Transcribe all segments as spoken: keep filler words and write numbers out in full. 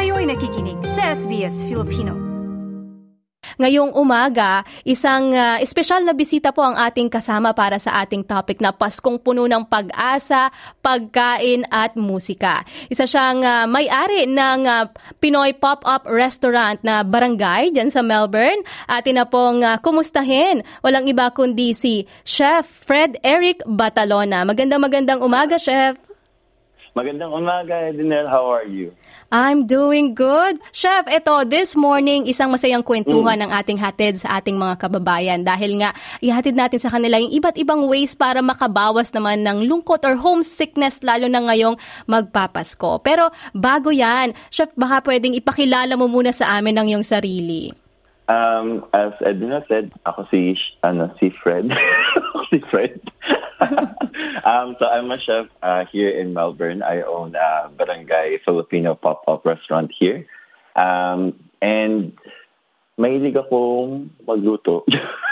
Kayo'y nakikinig sa S B S Filipino. Ngayong umaga, isang uh, espesyal na bisita po ang ating kasama para sa ating topic na Paskong puno ng pag-asa, pagkain at musika. Isa siyang uh, may-ari ng uh, Pinoy Pop-Up Restaurant na Barangay dyan sa Melbourne. Atin na pong uh, kumustahin. Walang iba kundi si Chef Fred Eric Batalona. Magandang magandang umaga, Chef. Magandang umaga, Edinel. How are you? I'm doing good. Chef, ito, this morning, isang masayang kwentuhan mm. ng ating hatid sa ating mga kababayan dahil nga ihatid natin sa kanila yung iba't ibang ways para makabawas naman ng lungkot or homesickness lalo na ngayong magpapasko. Pero bago yan, Chef, baka pwedeng ipakilala mo muna sa amin ang iyong sarili. Um, as Edna said, ako si, ano, si Fred. si Fred. um, so I'm a chef uh, here in Melbourne. I own a Barangay Filipino Pop-Up Restaurant here. Um, and mahilig akong magluto.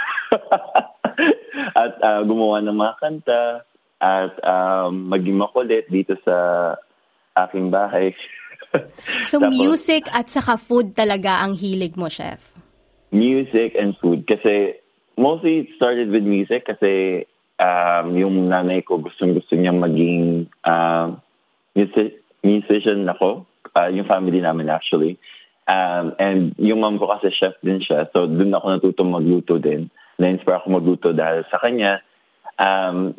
at uh, gumawa ng mga kanta at um, maging makulit dito sa aking bahay. So Tapos, music at saka food talaga ang hilig mo, chef? Music and food. Kasi mostly it started with music kasi um, yung nanay ko gustong-gusto niya maging uh, music, musician ako. Uh, yung family namin actually. Um, and yung mom ko kasi chef din siya. So dun ako natutong magluto din. Na-inspire ako magluto dahil sa kanya. Um,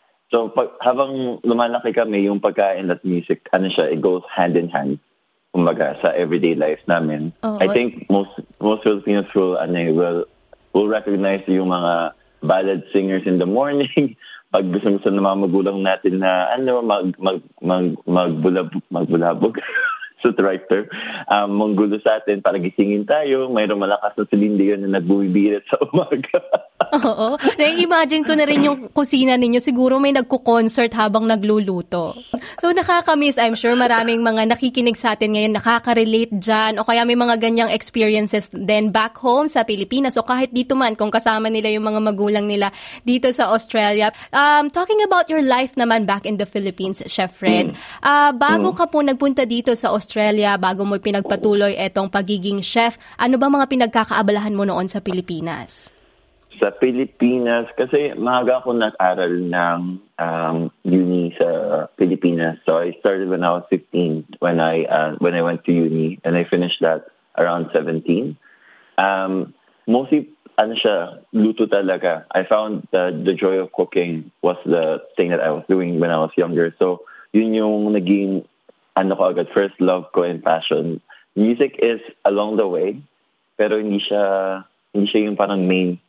so pag, habang lumalaki kami, yung pagkain at music, ano siya, it goes hand in hand. Kumbaga, sa everyday life namin. Oh, I think most most Filipinos will, ano, will, will recognize yung mga ballad singers in the morning. Pag gusto-gusto ng mga magulang natin na, ano, mag, mag, mag, magbulab, magbulabog sa tractor. Um, manggulo sa atin para gisingin tayo. Mayroong malakas na silindi yun na nagbubibirit sa umaga. Oo. Na-imagine ko na rin yung kusina ninyo. Siguro may nagko-concert habang nagluluto. So nakakamiss, I'm sure maraming mga nakikinig sa atin ngayon, nakaka-relate dyan, o kaya may mga ganyang experiences then back home sa Pilipinas, o kahit dito man, kung kasama nila yung mga magulang nila dito sa Australia. Um, talking about your life naman back in the Philippines, Chef Fred, uh, bago ka po nagpunta dito sa Australia, bago mo pinagpatuloy etong pagiging chef, ano ba mga pinagkakaabalahan mo noon sa Pilipinas? Sa Pilipinas, kasi maaga ako nag-aral ng um, uni sa Pilipinas. So I started when I was fifteen, when I uh, when I went to uni, and I finished that around seventeen. Um, mostly, ano siya, luto talaga. I found that the joy of cooking was the thing that I was doing when I was younger. So yun yung naging, ano ko agad, first love ko and passion. Music is along the way, pero hindi siya... hindi siya yung parang main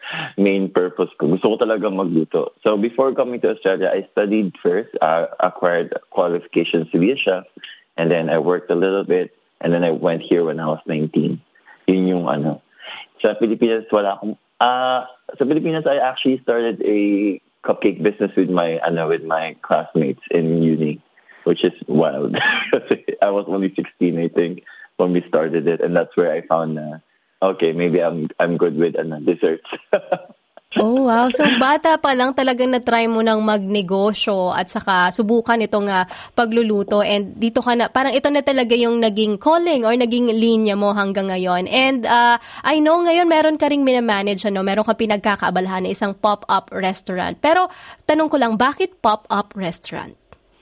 main purpose ko. Gusto ko talaga magluto. So before coming to Australia, I studied first, uh, acquired qualifications to be a chef, and then I worked a little bit, and then I went here when I was nineteen. Yun yung ano. Sa Pilipinas, wala akong... Uh, sa Pilipinas, I actually started a cupcake business with my ano with my classmates in uni, which is wild. I was only sixteen, I think, when we started it, and that's where I found... Uh, okay, maybe I'm I'm good with ano, desserts. Oh, wow. So, bata pa lang talagang na-try mo ng magnegosyo at saka subukan itong uh, pagluluto, and dito ka na, parang ito na talaga yung naging calling or naging linya mo hanggang ngayon. And uh, I know ngayon meron ka ring minamanage, ano, meron ka pinagkakaabalahan na isang pop-up restaurant. Pero, tanong ko lang, bakit pop-up restaurant?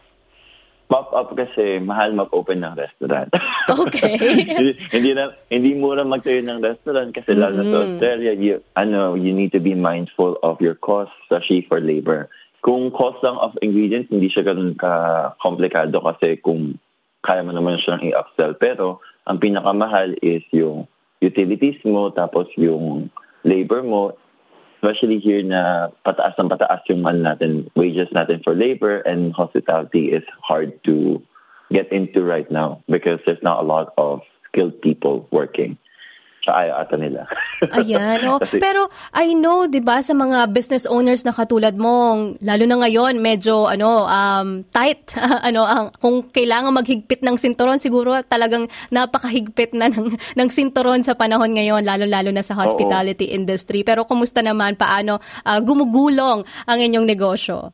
Pop-up kasi mahal mag-open ng restaurant. Okay. hindi na hindi mura magtayo ng restaurant kasi mm-hmm. lalo sa Australia, you, ano, you need to be mindful of your costs, especially for labor. Kung cost lang of ingredients, hindi siya ganun ka-komplikado kasi kung kaya mo naman siyang i-upsell. Pero ang pinakamahal is yung utilities mo, tapos yung labor mo. Especially here na pataas ng pataas yung man natin, wages natin for labor, and hospitality is hard to get into right now because there's not a lot of skilled people working. Sa ayaw ata nila. Ayan, oh. Kasi, pero I know, 'di ba, sa mga business owners na katulad mo, lalo na ngayon, medyo ano, um tight ano ang kung kailangan maghigpit ng sinturon, siguro talagang napakahigpit na ng ng sinturon sa panahon ngayon, lalo-lalo na sa hospitality oo. Industry. Pero kumusta naman, paano uh, gumugulong ang inyong negosyo?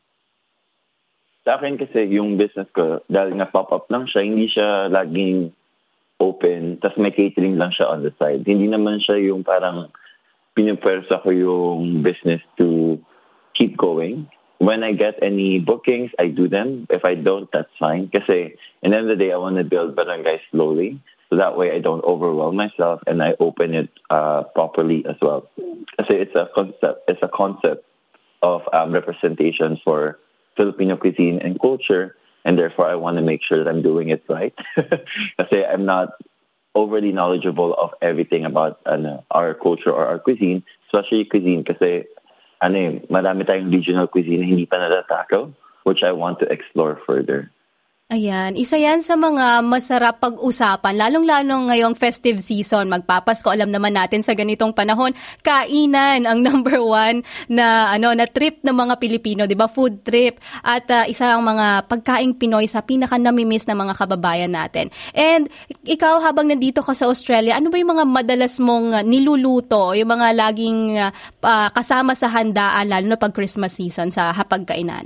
Sa akin kasi yung business ko, dahil nga pop-up lang siya, hindi siya laging open, tas may catering lang siya on the side. Hindi naman siya yung parang pinupwersa ko yung business to keep going. When I get any bookings, I do them. If I don't, that's fine. Kasi in the end of the day, I want to build barangay slowly. So that way I don't overwhelm myself and I open it uh, properly as well. Kasi it's a concept, it's a concept of um, representation for Filipino cuisine and culture. And therefore, I want to make sure that I'm doing it right. Kasi I'm not overly knowledgeable of everything about ano, our culture or our cuisine, especially cuisine. Kasi ano eh, marami tayong regional cuisine na hindi pa natatackle, which I want to explore further. Ayan, isa yan sa mga masarap pag-usapan, lalong-lalong ngayong festive season, magpapasko, alam naman natin sa ganitong panahon, kainan ang number one na ano na trip ng mga Pilipino, 'di ba? Food trip at uh, isa ang mga pagkaing Pinoy sa pinaka namimiss ng mga kababayan natin. And ikaw habang nandito ka sa Australia, ano ba yung mga madalas mong niluluto, yung mga laging uh, kasama sa handaan lalo na pag Christmas season sa hapagkainan?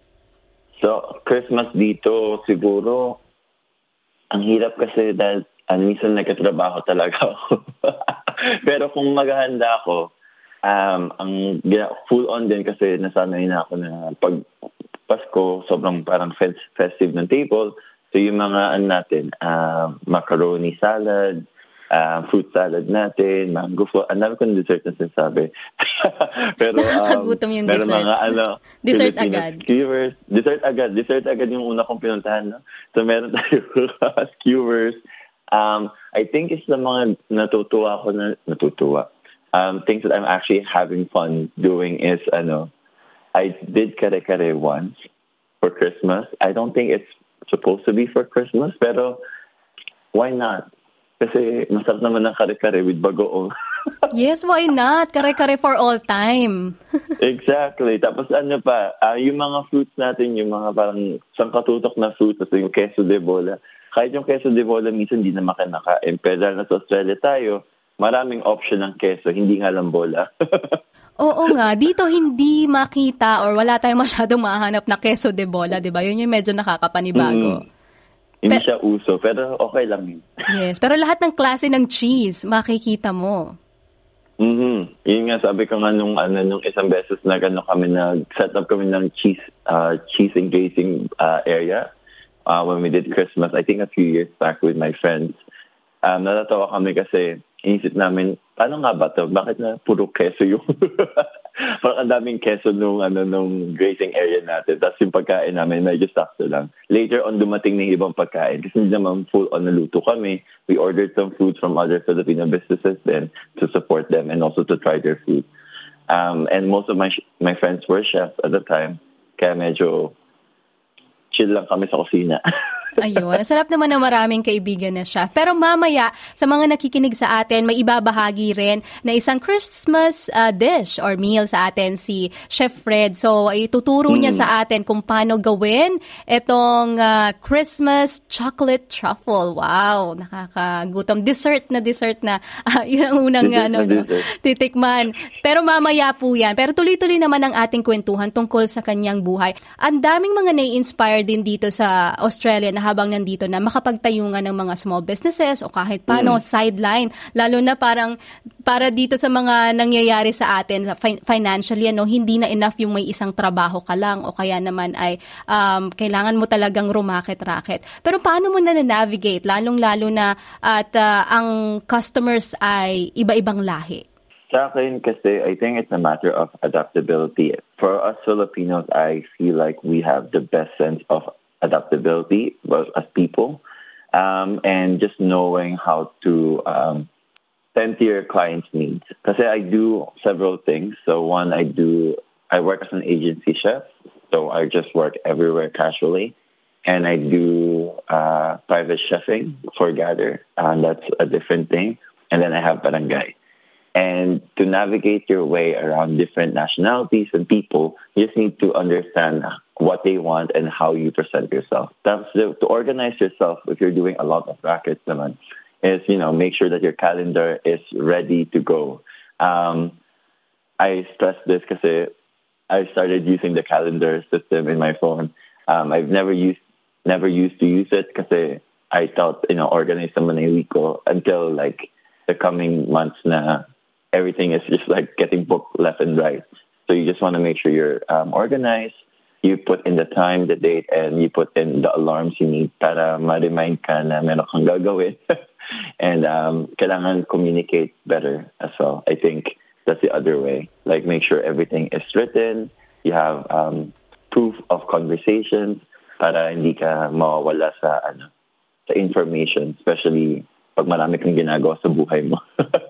So, Christmas dito, siguro, ang hirap kasi dahil uh, minsan nagkatrabaho talaga ako. Pero kung maghahanda ako, um, ang full on din kasi nasanay na ako na pag Pasko, sobrang parang festive ng table. So, yung mga ano natin, uh, macaroni salad, uh, fruit salad natin, mango float. Ang dami ko ng dessert na sinasabi. Pero, nakakagutom yung um, dessert. Mga, ano, dessert Filipino agad. Skewers. Dessert agad. Dessert agad yung una kong pinuntahan. No? So, meron tayo skewers. Um, I think it's the mga natutuwa ko na, natutuwa. Um, things that I'm actually having fun doing is, ano, I did kare-kare once for Christmas. I don't think it's supposed to be for Christmas, pero why not? Kasi masarap naman ng kare-kare with bagoong. Yes, why not? Kare-kare for all time. Exactly. Tapos ano pa, uh, yung mga fruits natin, yung mga parang sangkatutok na fruits, so yung queso de bola. Kahit yung queso de bola, minsan hindi na makinakain. Pero na sa Australia tayo, maraming option ng queso, hindi nga lang bola. Oo nga, dito hindi makita or wala tayong masyadong mahanap na queso de bola, di ba? Yun yung medyo nakakapanibago. Mm. Hindi Pe- siya uso, pero okay lang yun. Yes, pero lahat ng klase ng cheese, makikita mo. Mm-hmm. Yun nga, sabi ko nga nung, ano, nung isang beses na gano'n kami, nag-set up kami ng cheese, uh, cheese engaging uh, area uh, when we did Christmas, I think a few years back with my friends. Um, natatawa kami kasi inisip namin, paano nga ba to? Bakit na puro keso yung... Parang ang daming keso nung, ano, nung grazing area natin. Tapos yung pagkain namin, medyo sakto lang. Later on, dumating ng ibang pagkain. Kasi hindi naman full on naluto kami. We ordered some food from other Filipino businesses then to support them and also to try their food. Um, and most of my my friends were chefs at the time. Kaya medyo chill lang kami sa kusina. Ayun, ang sarap naman na maraming kaibigan na chef. Pero mamaya, sa mga nakikinig sa atin, may ibabahagi rin na isang Christmas uh, dish or meal sa atin si Chef Fred. So, ituturo mm. niya sa atin kung paano gawin itong uh, Christmas chocolate truffle. Wow, nakakagutom. Dessert na dessert na. Uh, yun ang unang ano, no, titikman. Pero mamaya po yan. Pero tuloy-tuloy naman ang ating kwentuhan tungkol sa kanyang buhay. Ang daming mga nai-inspire din dito sa Australia na habang nandito na makapagtayungan ng mga small businesses o kahit paano mm. sideline, lalo na parang para dito sa mga nangyayari sa atin fi- financially, ano, hindi na enough yung may isang trabaho ka lang o kaya naman ay um, kailangan mo talagang rumakit-raket. Pero paano mo na navigate lalong-lalo na at uh, ang customers ay iba-ibang lahi? Sa akin kasi, I think it's a matter of adaptability. For us Filipinos, I feel like we have the best sense of adaptability as people, um, and just knowing how to um, tend to your clients' needs. Because I do several things. So one, I do, I work as an agency chef. So I just work everywhere casually. And I do uh, private chefing for Gather. And that's a different thing. And then I have barangay. And to navigate your way around different nationalities and people, you just need to understand what they want and how you present yourself. That's the, to organize yourself if you're doing a lot of rackets, naman, is, you know, make sure that your calendar is ready to go. Um, I stress this because I started using the calendar system in my phone. Um, I've never used never used to use it because I thought, you know, organized naman na yung week ko until like the coming months na everything is just like getting booked left and right. So you just want to make sure you're um, organized. You put in the time, the date, and you put in the alarms you need para ma-remind ka na meron kang gagawin. And um, kailangan communicate better as well. I think that's the other way. Like make sure everything is written. You have um, proof of conversations para hindi ka mawawala sa ano sa information, especially pag marami kang ginagawa sa buhay mo.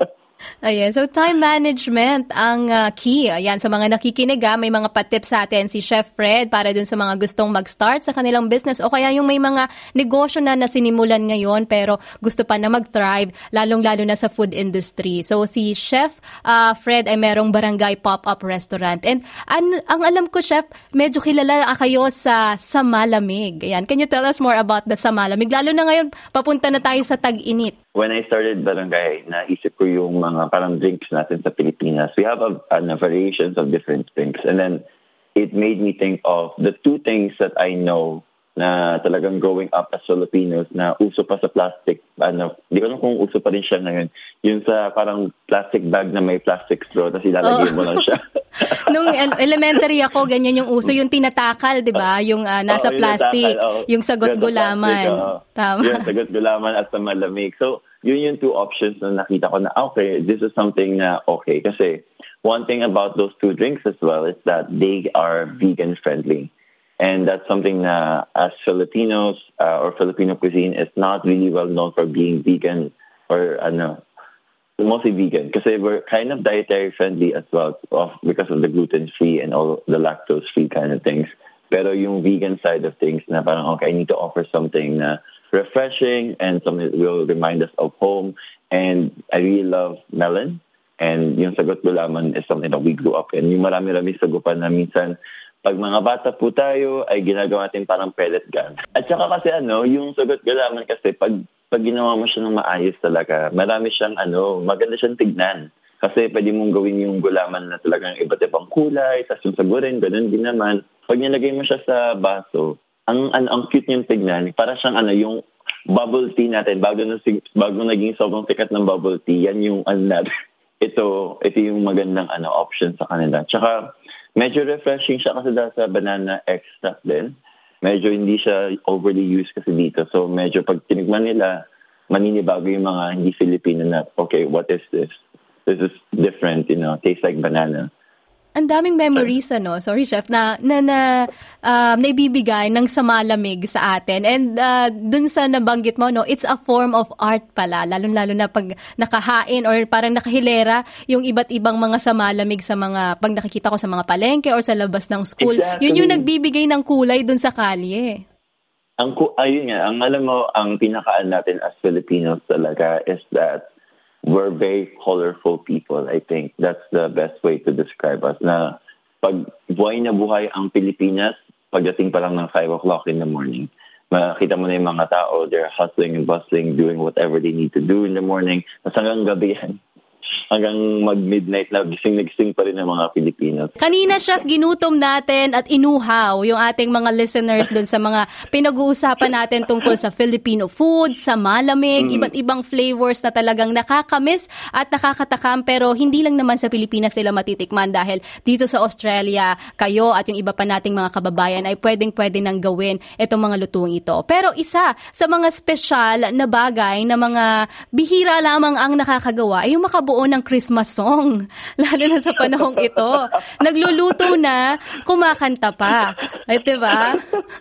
Ayan. So, time management ang uh, key. Ayan, sa mga nakikinig, ah, may mga patips sa atin si Chef Fred para dun sa mga gustong mag-start sa kanilang business o kaya yung may mga negosyo na nasinimulan ngayon pero gusto pa na mag-thrive, lalong-lalo na sa food industry. So, si Chef uh, Fred ay merong barangay pop-up restaurant. And an- ang alam ko, Chef, medyo kilala kayo sa Samalamig. Ayan. Can you tell us more about the Samalamig? Lalo na ngayon, papunta na tayo sa tag-init. When I started Barangay, naisip ko yung mga parang drinks natin sa Pilipinas. We have a, a variations of different drinks. And then it made me think of the two things that I know na talagang growing up as Filipinos na uso pa sa plastic. Ano, di ko alam kung uso pa rin siya ngayon. Yung sa parang plastic bag na may plastic straw tapos ilalagay oh. mo lang siya. Nung elementary ako, ganyan yung uso. Yung tinatakal, di ba? Yung uh, nasa oh, yung plastic. Natakal, oh. Yung sagot gulaman. Oh. Tama. Yung sagot gulaman at sa malamig. So, yun yung two options na nakita ko na, okay, this is something na okay. Kasi one thing about those two drinks as well is that they are vegan friendly. And that's something na as Filipinos uh, or Filipino cuisine is not really well known for being vegan or ano, mostly vegan. Kasi we're kind of dietary friendly as well of, because of the gluten-free and all the lactose-free kind of things. Pero yung vegan side of things na parang, okay, I need to offer something na refreshing and something that will remind us of home. And I really love melon. And yung sagot gulaman is something that we grew up in. Yung marami-rami sagupan na minsan, pag mga bata po tayo, ay ginagawa natin parang pellet gun. At saka kasi ano, yung sagot gulaman kasi pag, pag ginawa mo siya ng maayos talaga, marami siyang ano, maganda siyang tignan. Kasi pwede mong gawin yung gulaman na talagang iba't ibang kulay, tapos yung sagurin, ganun din naman. Pag nilagay mo siya sa baso, ang, ang, ang cute niyang tignan, para siyang ano, yung bubble tea natin, bago, na, bago naging sobrang sikat ng bubble tea, yan yung ano natin. Ito, ito yung magandang ano option sa kanila. Tsaka, medyo refreshing siya kasi dahil sa banana extract din. Medyo hindi siya overly used kasi dito. So medyo pag tinigman nila, maninibago yung mga hindi Filipino na, okay, what is this? This is different, you know, tastes like banana. Ang daming memories, ano, sorry chef, na na, na uh, naibibigay ng Samalamig sa atin. And uh, dun sa nabanggit mo, no, it's a form of art pala, lalo-lalo na pag nakahain or parang nakahilera yung iba't ibang mga Samalamig sa mga, pag nakikita ko sa mga palengke or sa labas ng school. Exactly. Yun yung nagbibigay ng kulay dun sa kalye. Ang, ayun nga, ang alam mo, ang pinakaan natin as Filipinos talaga is that we're very colorful people. I think that's the best way to describe us. Na pag buhay na buhay ang Pilipinas, pagdating pa lang ng five o'clock in the morning, makita mo na yung mga tao, they're hustling and bustling, doing whatever they need to do in the morning. Tapos hanggang gabi yan. Hanggang mag-midnight na gising na gising pa rin ng mga Pilipinos. Kanina, Chef, ginutom natin at inuhaw yung ating mga listeners doon sa mga pinag-uusapan natin tungkol sa Filipino food, sa malamig, mm. iba't ibang flavors na talagang nakakamiss at nakakatakam pero hindi lang naman sa Pilipinas sila matitikman dahil dito sa Australia, kayo at yung iba pa nating mga kababayan ay pwedeng-pwede nang gawin itong mga lutong ito. Pero isa sa mga special na bagay na mga bihira lamang ang nakakagawa ay yung makabuo ng Christmas song. Lalo na sa panahong ito. Nagluluto na, kumakanta pa. Ay, diba?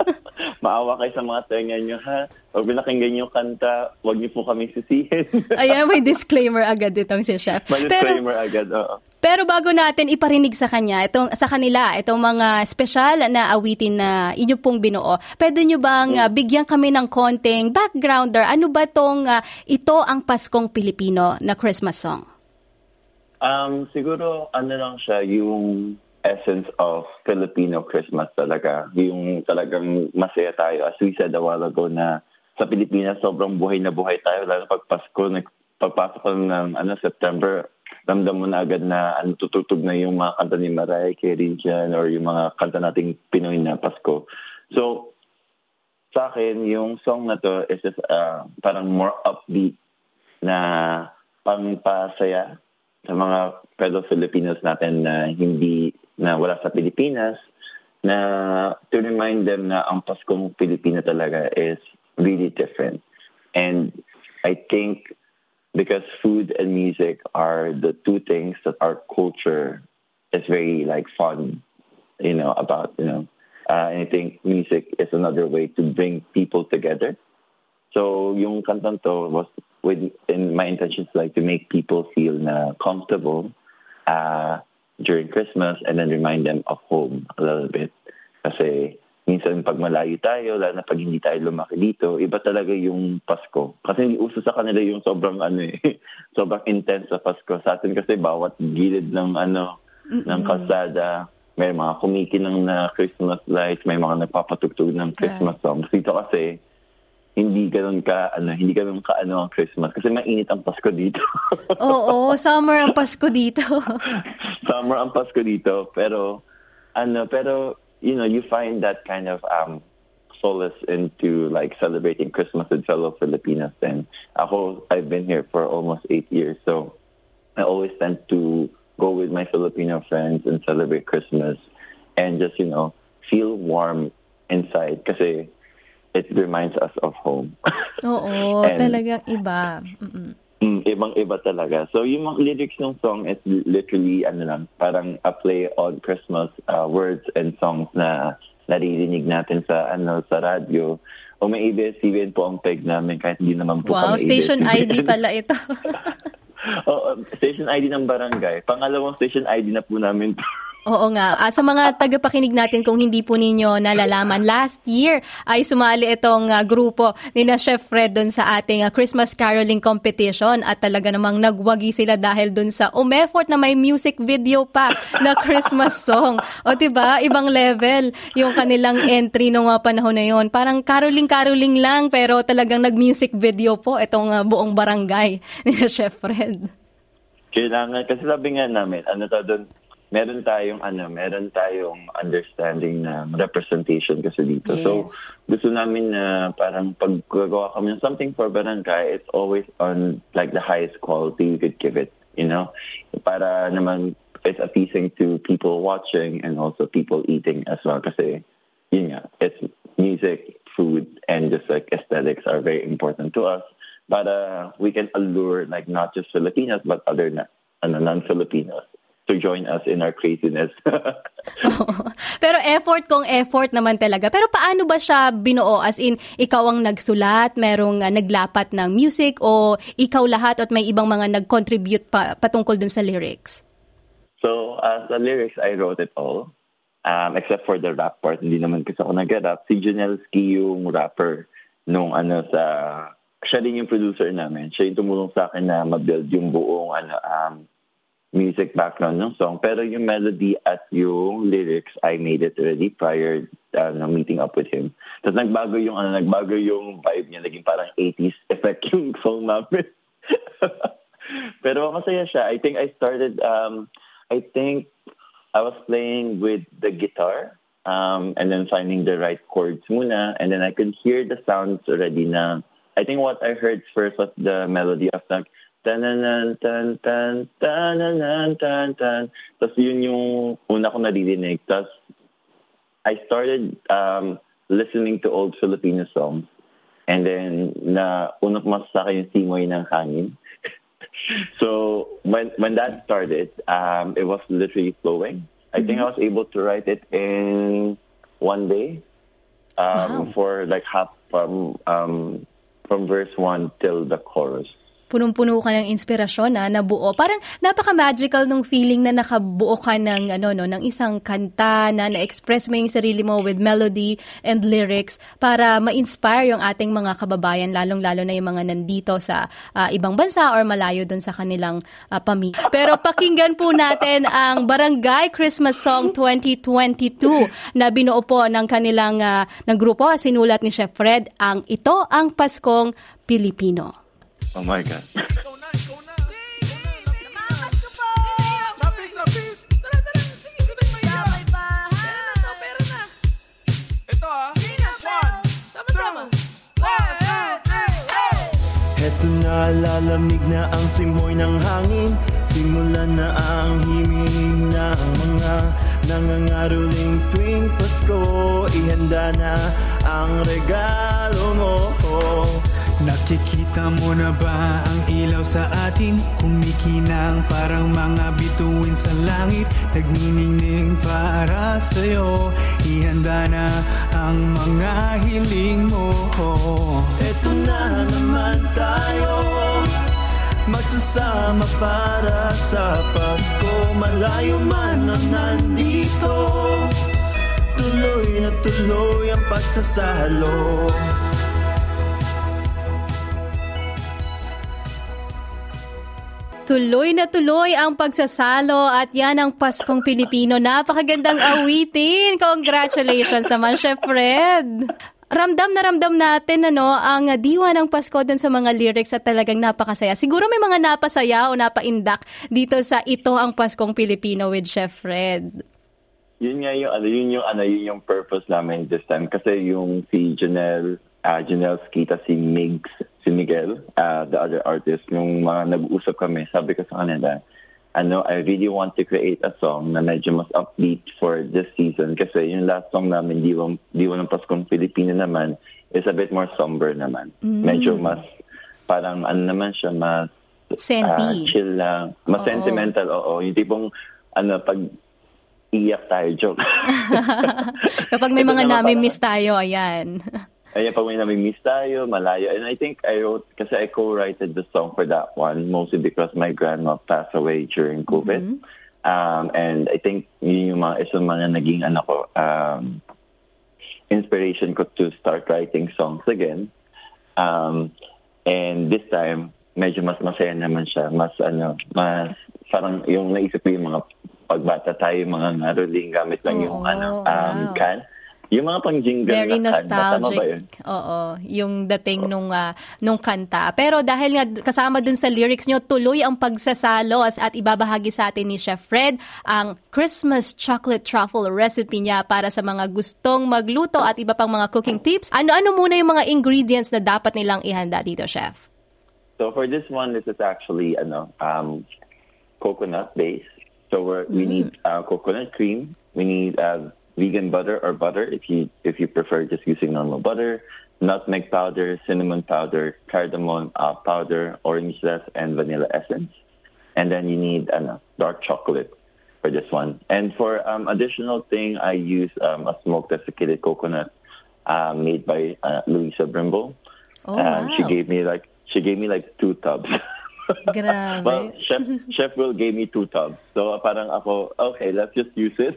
Maawa kayo sa mga tenga nyo, ha? Pag pinakinggan nyo kanta, huwag nyo po kami sisihin. Ayan, may disclaimer agad itong si Chef. May disclaimer pero, agad, oo. Pero bago natin iparinig sa kanya, itong, sa kanila, itong mga special na awitin na inyo pong binuo, pwede nyo bang uh, bigyan kami ng konting backgrounder? Ano ba itong, uh, ito ang Paskong Pilipino na Christmas song? Um, siguro, ano lang siya, yung essence of Filipino Christmas talaga. Yung talagang masaya tayo. As we said a while ago na sa Pilipinas, sobrang buhay na buhay tayo. Lalo pag Pasko, pagpasok ko ng ano, September, ramdam mo na agad na ano, tututog na yung mga kanta ni Mariah Carey dyan or yung mga kanta nating Pinoy na Pasko. So, sa akin, yung song na to is just uh, parang more upbeat na pangpasaya sa mga fellow Filipinos natin na hindi, na wala sa Pilipinas, na to remind them na ang Paskong Pilipino talaga is really different. And I think because food and music are the two things that our culture is very like fun, you know, about, you know, Uh, and I think music is another way to bring people together. So yung kantang to was with in my intentions like to make people feel na comfortable uh, during Christmas and then remind them of home a little bit. Kasi minsan pag malayo tayo, lalo na pag hindi tayo lumaki dito, iba talaga yung Pasko. Kasi hindi uso sa kanila yung sobrang ano eh, sobrang intense sa Pasko. Sa atin kasi bawat gilid ng ano Mm-mm. ng kalsada, may mga kumikinang na Christmas lights, may mga nagpapatugtog ng Christmas songs. Dito kasi, hindi ganun ka, ano, hindi ganun ka, ano, ang Christmas. Kasi mainit ang Pasko dito. Oo, summer ang Pasko dito. Summer ang Pasko dito. Pero, ano, pero, you know, you find that kind of um, solace into, like, celebrating Christmas with fellow Filipinos. And ako, I've been here for almost eight years. So, I always tend to go with my Filipino friends and celebrate Christmas and just, you know, feel warm inside kasi it reminds us of home. Oo, and, talagang iba. Mm, ibang-iba talaga. So yung mga lyrics ng song is literally, ano lang, parang a play on Christmas uh, words and songs na naririnig natin sa, ano, sa radyo. O may A B S C B N po ang peg namin kahit hindi naman po wow, kami station A B S C B N. I D pala ito. Oo, station I D ng barangay. Pangalawang station I D na po namin. Oo nga. Uh, sa mga tagapakinig natin, kung hindi po ninyo nalalaman, last year ay sumali itong uh, grupo ni na Chef Fred dun sa ating uh, Christmas Caroling Competition at talaga namang nagwagi sila dahil dun sa umeffort na may music video pa na Christmas song. O diba? Ibang level yung kanilang entry nung uh, panahon na yun. Parang caroling-caroling lang pero talagang nag-music video po itong uh, buong barangay ni na Chef Fred. Kailangan, kasi sabi nga namin, ano to dun, meron tayong ano, meron tayong understanding na representation kasi dito. Yes. So, gusto namin na parang paggagawa kami ng something for barangay, it's always on like the highest quality we could give it, you know? Para naman it's appeasing to people watching and also people eating as well kasi yun nga, it's music, food, and just like aesthetics are very important to us. Para we can allure like not just Filipinos but other na, ano, non-Filipinos to join us in our craziness. Pero effort kong effort naman talaga. Pero paano ba siya binuo? As in, ikaw ang nagsulat, merong uh, naglapat ng music, o ikaw lahat at may ibang mga nag-contribute pa, patungkol dun sa lyrics? So, as uh, the lyrics, I wrote it all. Um, except for the rap part. Hindi naman kasi ako nag-rap. Si Janelski yung rapper nung ano sa... Siya din yung producer namin. Siya yung tumulong sa akin na ma-build yung buong ano, um, music background ng song. Pero yung melody at yung lyrics, I made it already prior uh, na meeting up with him. Tapos nagbago yung, ano, nagbago yung vibe niya. Naging parang eighties effect yung song namin. Pero masaya siya. I think I started, um, I think I was playing with the guitar um, and then finding the right chords muna. And then I could hear the sounds already na, I think what I heard first was the melody of like, tan-tan, tan-tan, tan-tan, tan-tan. Tapos yun yung una ko naririnig. Tapos I started um, listening to old Filipino songs. And then na una pumasok sa akin yung simoy ng hangin. So when when that started, um, it was literally flowing. I mm-hmm. think I was able to write it in one day um, wow. for like half from um, from verse one till the chorus. Punong-puno ka ng inspirasyon na nabuo. Parang napaka-magical nung feeling na nakabuo ka ng, ano, no, ng isang kanta na na-express mo yung sarili mo with melody and lyrics para ma-inspire yung ating mga kababayan, lalong-lalo na yung mga nandito sa uh, ibang bansa or malayo dun sa kanilang uh, pamilya. Pero pakinggan po natin ang Barangay Christmas Song twenty twenty-two na binuo po ng kanilang uh, ng grupo, sinulat ni Chef Fred, ang Ito ang Paskong Pilipino. Oh my God. Ikaw na, ikaw na. Namamas ko po! Lapit, lapit! Tara, tara! Sige, sige, may iya! Sabay bahay! Pera na, pera na! Ito ha! One, two, Nalalamig na ang simoy ng hangin, simulan na ang himig ng mga nangangaroling tuwing Pasko. Ihanda na ang regalo mo. Nakikita mo na ba ang ilaw sa atin? Kumikinang parang mga bituin sa langit, nagniningning para sa'yo. Ihanda na ang mga hiling mo. Eto na naman tayo, magsasama para sa Pasko. Malayo man ang nandito, tuloy na tuloy ang pagsasalo. Tuloy na tuloy ang pagsasalo at yan ang Paskong Pilipino. Napakagandang awitin. Congratulations naman, Chef Fred. Ramdam na ramdam natin ano, ang diwa ng Pasko dun sa mga lyrics at talagang napakasaya. Siguro may mga napasaya o napaindak dito sa Ito ang Paskong Pilipino with Chef Fred. Yun nga yung ano, yun yung ano, yun yung purpose namin this time. Kasi yung si Janelle, uh, Janelle Skita, si Migs, si Miguel, uh, the other artist, yung mga nag-uusap kami, sabi ko sa kanila, ano, I really want to create a song na medyo mas upbeat for this season. Kasi yung last song namin, Diwa, Diwa ng Paskong Pilipino naman, is a bit more somber naman. Mm. Medyo mas, parang ano naman siya, mas uh, chill lang. Mas oo. Sentimental, oo. Yung tipong, ano, pag iyak tayo, joke. Kapag may mga nami-miss tayo, ayan. Ayan, pag may nami-miss tayo, malayo. And I think I wrote, kasi I co-wrote the song for that one, mostly because my grandma passed away during COVID. Mm-hmm. Um, and I think yun yung mga, isang mga naging ano ko, um, inspiration ko to start writing songs again. Um, and this time, medyo mas masaya naman siya. Mas ano, mas parang yung naisip ko yung mga pagbata tayo, mga naroling gamit lang yung oh, ano, um, wow. can. Yung mga pang-jingle very na nostalgic. Tama ba yun? Oo, yung dating oh. nung uh, nung kanta. Pero dahil nga kasama dun sa lyrics nyo, tuloy ang pagsasalo at ibabahagi sa atin ni Chef Fred ang Christmas chocolate truffle recipe niya para sa mga gustong magluto at iba pang mga cooking tips. Ano-ano muna yung mga ingredients na dapat nilang ihanda dito, Chef? So for this one, this is actually ano, um, coconut base. So we're, mm. we need uh, coconut cream. We need uh, vegan butter or butter if you if you prefer just using normal butter, nutmeg powder, cinnamon powder, cardamom uh, powder, orange zest, and vanilla essence. And then you need uh, dark chocolate for this one. And for um, additional thing, I use um, a smoked desiccated coconut uh, made by uh, Louisa Brimble. Oh, um, wow. She gave me like she gave me like two tubs. Grabe. Well, Chef Chef Will gave me two tubs. So parang ako, okay, let's just use it.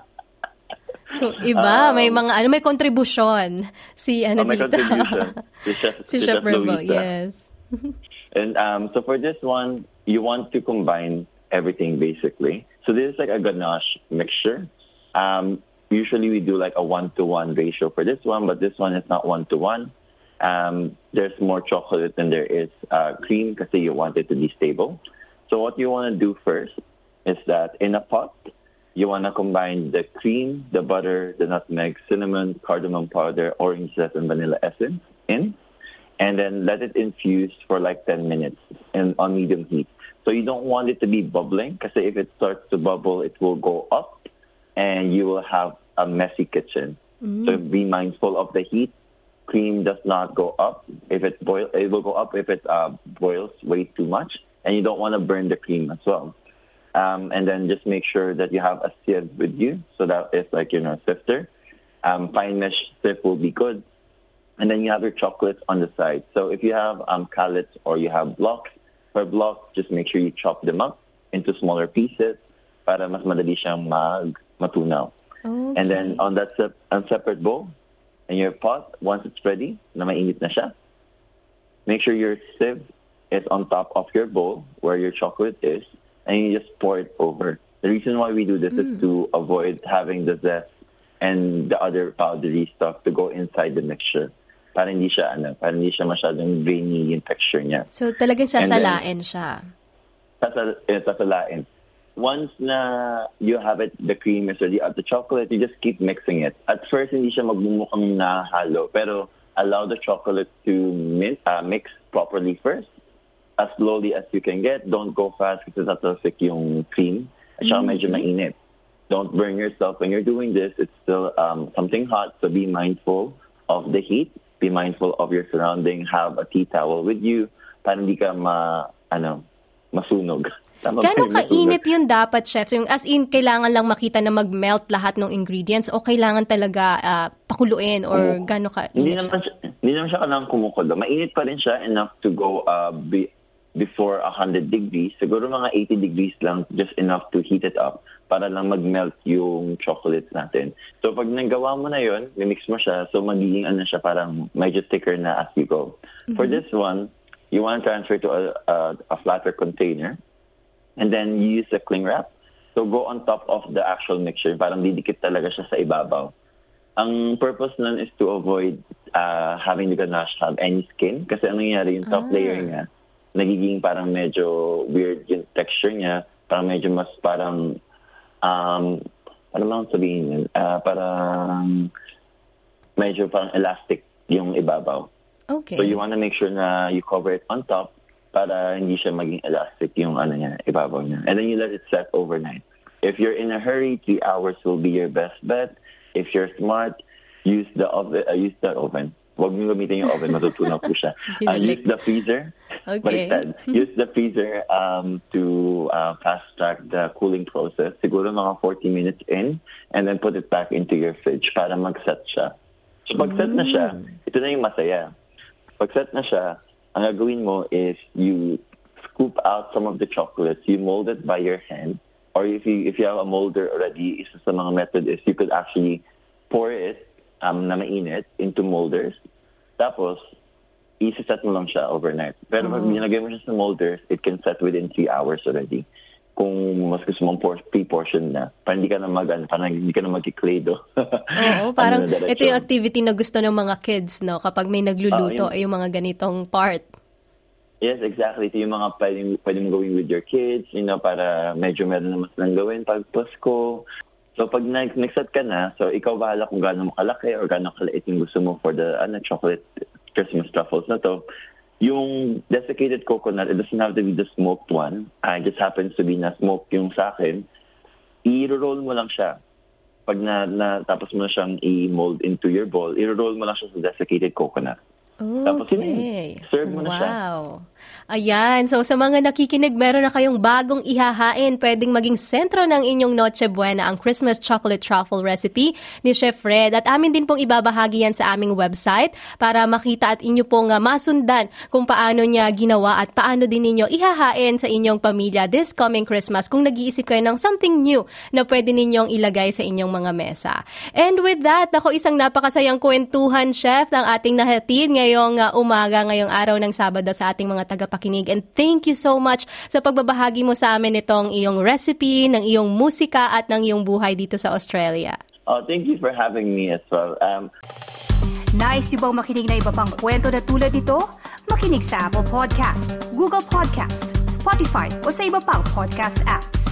So iba, um, may mga ano, may contribution si ano oh, may dito. contribution. Si Chef, si si Chef Chef Brimble, Louisa. yes. And um, so for this one, you want to combine everything basically. So this is like a ganache mixture. Um, usually we do like a one-to-one ratio for this one, but this one is not one-to-one. Um, there's more chocolate than there is uh, cream because you want it to be stable. So what you want to do first is that in a pot, you want to combine the cream, the butter, the nutmeg, cinnamon, cardamom powder, orange zest, and vanilla essence in. And then let it infuse for like ten minutes in, on medium heat. So you don't want it to be bubbling because if it starts to bubble, it will go up and you will have a messy kitchen. Mm. So be mindful of the heat. Cream does not go up if it boil. It will go up if it uh, boils way too much, and you don't want to burn the cream as well. Um, and then just make sure that you have a sieve with you, so that it's like, you know, sifter. Um, fine mesh sieve will be good. And then you have your chocolates on the side. So if you have um, pallets or you have blocks, per block, just make sure you chop them up into smaller pieces para mas madali siyang mag matunaw. Okay. And then on that sep- on separate bowl, in your pot, once it's ready, na mainit na siya, make sure your sieve is on top of your bowl where your chocolate is, and you just pour it over. The reason why we do this mm. is to avoid having the zest and the other powdery stuff to go inside the mixture. Para hindi siya, ano, para hindi siya masyadong veiny yung texture niya. So talagang sasalain then, siya. Sasal, eh, sasalain. Once na you have it, the cream is ready at the chocolate, you just keep mixing it. At first, hindi siya magmumukhang nahalo, pero allow the chocolate to mix, uh, mix properly first. as slowly as you can get. Don't go fast kasi tatalsik yung cream. At saka medyo mainit. Don't burn yourself when you're doing this. It's still um, something hot, so be mindful of the heat. Be mindful of your surrounding. Have a tea towel with you para hindi ka ma, ano, masunog. Gano'ng kainit yun dapat, chef? Yung as in, kailangan lang makita na mag-melt lahat ng ingredients o kailangan talaga uh, pakuluin or oh, gano'ng kainit hindi naman siya? Hindi naman siya kailangan kumukulo. Mainit pa rin siya enough to go uh, be, before one hundred degrees. Siguro mga eighty degrees lang, just enough to heat it up para lang mag-melt yung chocolates natin. So pag nagawa mo na yun, mimix mo siya, so magiging ano siya, parang medyo thicker na as you go. Mm-hmm. For this one, you want to transfer to a, a, a flatter container. And then you use a cling wrap. So go on top of the actual mixture. Parang didikit talaga siya sa ibabaw. Ang purpose nun is to avoid uh, having the ganache have any skin. Kasi ang nangyayari, yung top ah. layer niya, nagiging parang medyo weird yung texture niya. Parang medyo mas parang, um, ano bang sabihin yun? Uh, parang medyo parang elastic yung ibabaw. Okay. So you want to make sure na you cover it on top para hindi siya maging elastic yung ano niya, ibabaw niya. And then you let it set overnight. If you're in a hurry, three hours will be your best bet. If you're smart, use the oven. Uh, use the oven. Huwag mo gamitin yung oven, matutunaw po siya. Uh, use the freezer. Okay. But use the freezer um, to uh, fast track the cooling process. Siguro mga forty minutes in, and then put it back into your fridge para mag-set siya. So pag set na siya, ito na yung masaya. Pag set na siya, ang gagawin mo is you scoop out some of the chocolates, you mold it by your hand, or if you if you have a molder already, isa sa mga method is you could actually pour it um, na mainit into molders. Tapos, isi-set mo lang siya overnight. Pero pag mm-hmm. nilagay mo siya sa molders, it can set within three hours already. Kung mas gusto mong pre-portion na, para hindi ka na mag, parang hindi ka na mag-clado. Oo, parang ano ito yung activity na gusto ng mga kids, no? Kapag may nagluluto, uh, yung, yung mga ganitong part. Yes, exactly. Ito yung mga pwedeng, pwedeng gawin with your kids, you know, para medyo meron naman silang gawin pag Pasko. So pag nag-set ka na, so ikaw bahala kung gaano mo kalaki or gaano kaliit yung gusto mo for the ano, chocolate Christmas truffles na to. Yung desiccated coconut, it doesn't have to be the smoked one. Uh, it just happens to be na smoked yung sa akin. I-roll mo lang siya. Pag na, na tapos mo na siyang i-mold into your bowl, i-roll mo lang siya sa desiccated coconut. Okay. Tapos yun, serve mo na siya. Wow. Ayan. So sa mga nakikinig, meron na kayong bagong ihahain. Pwedeng maging sentro ng inyong Noche Buena ang Christmas Chocolate Truffle recipe ni Chef Fred. At amin din pong ibabahagi yan sa aming website para makita at inyo pong uh, masundan kung paano niya ginawa at paano din ninyo ihahain sa inyong pamilya this coming Christmas kung nag-iisip kayo ng something new na pwede ninyong ilagay sa inyong mga mesa. And with that, ako isang napakasayang kwentuhan, Chef, ng ating nahatid ngayon ngayong uh, umaga, ngayong araw ng Sabado sa ating mga tagapakinig. And thank you so much sa pagbabahagi mo sa amin itong iyong recipe, ng iyong musika at ng iyong buhay dito sa Australia. Oh, thank you for having me as well. Um, Nice yung bang makinig na iba pang kwento na tulad ito? Makinig sa Apple Podcast, Google Podcast, Spotify o sa iba pang podcast apps.